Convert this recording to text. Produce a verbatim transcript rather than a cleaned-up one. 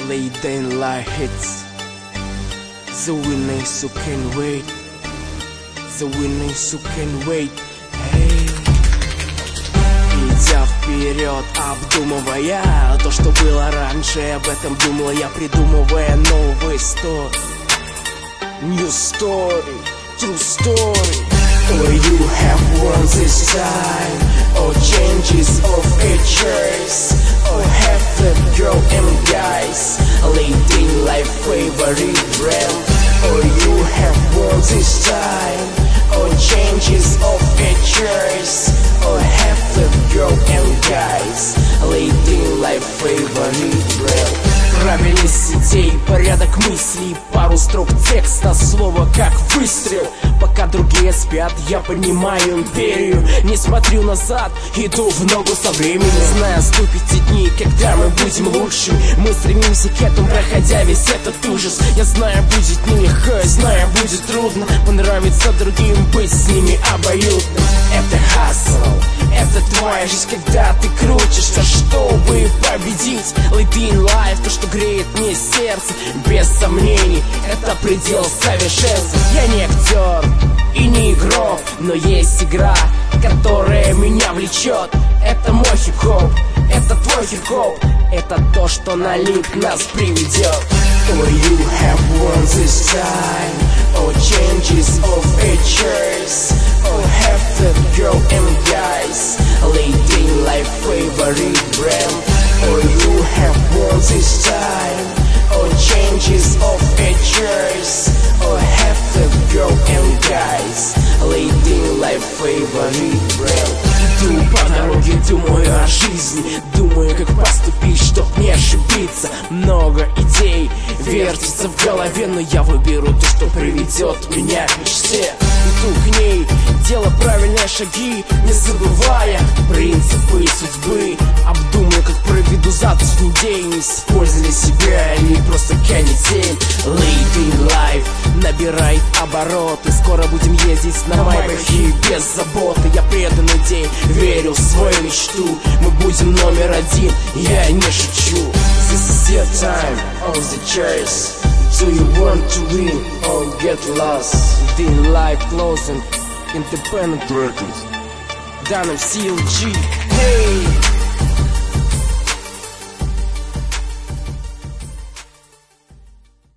late in life hits. The winners who can wait. The winners who can wait. Hey. Идя вперед, обдумывая то, что было раньше, об этом думал я, придумывая новый story. New story, true story. Oh, you have won this time. Oh, changes of ages. Oh, have the girl and guys. Leading life favorite brand. Oh, you have won this time. Oh, changes of ages. Oh, have the girl and guys. Leading life favorite brand. Правильность идей, порядок мыслей, пару строк текста, слово как выстрел. Пока другие спят, я поднимаю империю. Не смотрю назад, иду в ногу со временем. Зная, наступят те дни, когда мы будем лучше. Мы стремимся к этому, проходя весь этот ужас. Я знаю, будет нелегко, я знаю, будет трудно понравиться другим, быть с ними обоюдно. Это хасл, это твоя жизнь, когда ты крутишься, чтобы победить. Living life, то, что греет мне сердце, без сомнений, это предел совершенства. Я не актер и не игрок, но есть игра, которая меня влечет. Это мой хип-хоп, это твой хип-хоп, это то, что на лик нас приведет. Oh, you have won this time. Oh, changes of ages. Oh, have the girl and guys. Leading life favorite brand. Oh, you have won this time. Oh, changes of ages. Oh, have the girl and guys. Leading life favorite brand. Иду по дороге, думаю о жизни, думаю, как поступить, чтоб не ошибиться. Много идей вертится в голове, но я выберу то, что приведет меня к мечте. Иду к ней, делая правильные шаги, не забывая принципы судьбы. Обдумаю, как проведу завтрашний день, не используя себя, не просто канитель. Living life набирает обороты, скоро будем ездить на майбахе без заботы. Я предан идее, верю в свою мечту, мы будем номер один, я не шучу. This is your time, on the chairs. Do you want to win or get lost? Within life closing, independent records. Данным си эл джи. Hey!